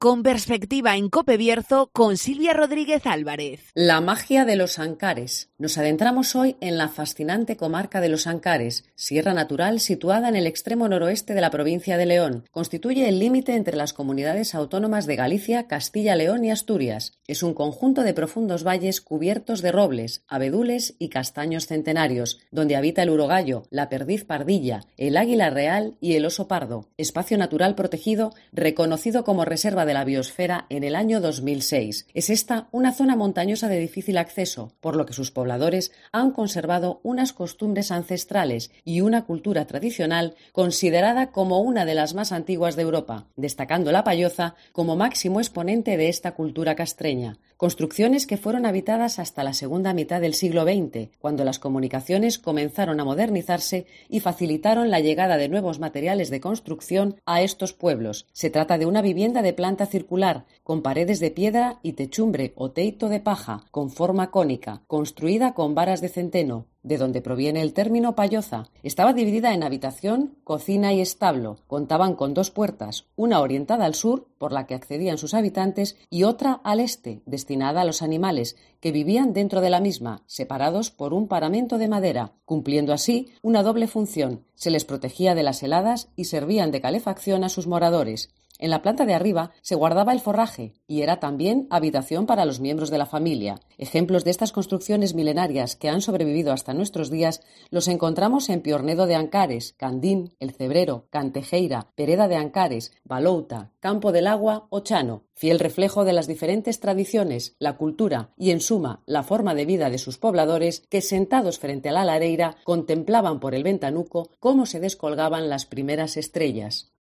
Con perspectiva en Cope Bierzo con Silvia Rodríguez Álvarez. La magia de los Ancares. Nos adentramos hoy en la fascinante comarca de los Ancares, sierra natural situada en el extremo noroeste de la provincia de León. Constituye el límite entre las comunidades autónomas de Galicia, Castilla, León y Asturias. Es un conjunto de profundos valles cubiertos de robles, abedules y castaños centenarios, donde habita el urogallo, la perdiz pardilla, el águila real y el oso pardo. Espacio natural protegido reconocido como reserva de la biosfera en el año 2006. Es esta una zona montañosa de difícil acceso, por lo que sus pobladores han conservado unas costumbres ancestrales y una cultura tradicional considerada como una de las más antiguas de Europa, destacando la payoza como máximo exponente de esta cultura castreña. Construcciones que fueron habitadas hasta la segunda mitad del siglo XX, cuando las comunicaciones comenzaron a modernizarse y facilitaron la llegada de nuevos materiales de construcción a estos pueblos. Se trata de una vivienda de planta circular, con paredes de piedra y techumbre o teito de paja, con forma cónica, construida con varas de centeno, de donde proviene el término payoza. Estaba dividida en habitación, cocina y establo. Contaban con 2 puertas, una orientada al sur, por la que accedían sus habitantes, y otra al este, destinada a los animales, que vivían dentro de la misma, separados por un paramento de madera, cumpliendo así una doble función. Se les protegía de las heladas y servían de calefacción a sus moradores. En la planta de arriba se guardaba el forraje y era también habitación para los miembros de la familia. Ejemplos de estas construcciones milenarias que han sobrevivido hasta nuestros días los encontramos en Piornedo de Ancares, Candín, El Cebrero, Cantejeira, Pereda de Ancares, Balouta, Campo del Agua o Chano, fiel reflejo de las diferentes tradiciones, la cultura y, en suma, la forma de vida de sus pobladores que, sentados frente a la lareira, contemplaban por el ventanuco cómo se descolgaban las primeras estrellas.